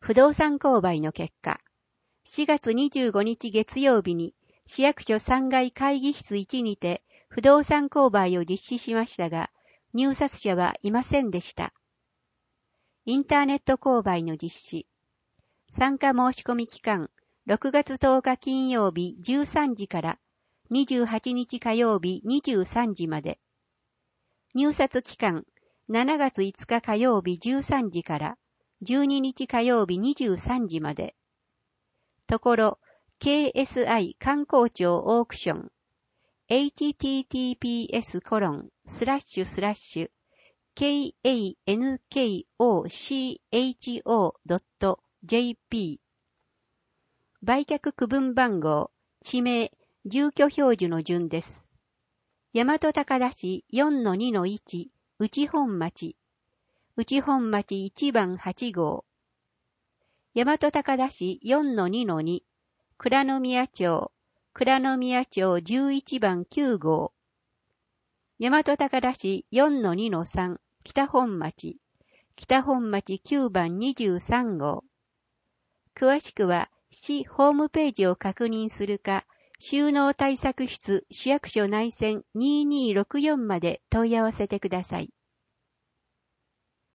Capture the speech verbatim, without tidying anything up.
不動産購買の結果、しがつにじゅうごにち月曜日に市役所さんがい会議室いちにて不動産購買を実施しましたが、入札者はいませんでした。インターネット購買の実施。参加申し込み期間、ろくがつとおか金曜日じゅうさんじからにじゅうはちにち火曜日にじゅうさんじまで。入札期間、しちがついつか火曜日じゅうさんじからじゅうににち火曜日にじゅうさんじまで。ところ、ケーエスアイ 観光庁オークション、エイチティーティーピーエスコロンスラッシュスラッシュ ケーエーエヌケーオーシーエイチオードットジェーピー 売却区分番号、地名、住居表示の順です。大和高田市 よんのにのいち、内本町、内本町いちばんはちごう。大和高田市 よんのにのに、倉宮町、倉宮町じゅういちばんきゅうごう。大和高田市 よんのにのさん、北本町、北本町きゅうばんにじゅうさんごう。詳しくは市ホームページを確認するか、収納対策室市役所内線にーにーろくよんまで問い合わせてください。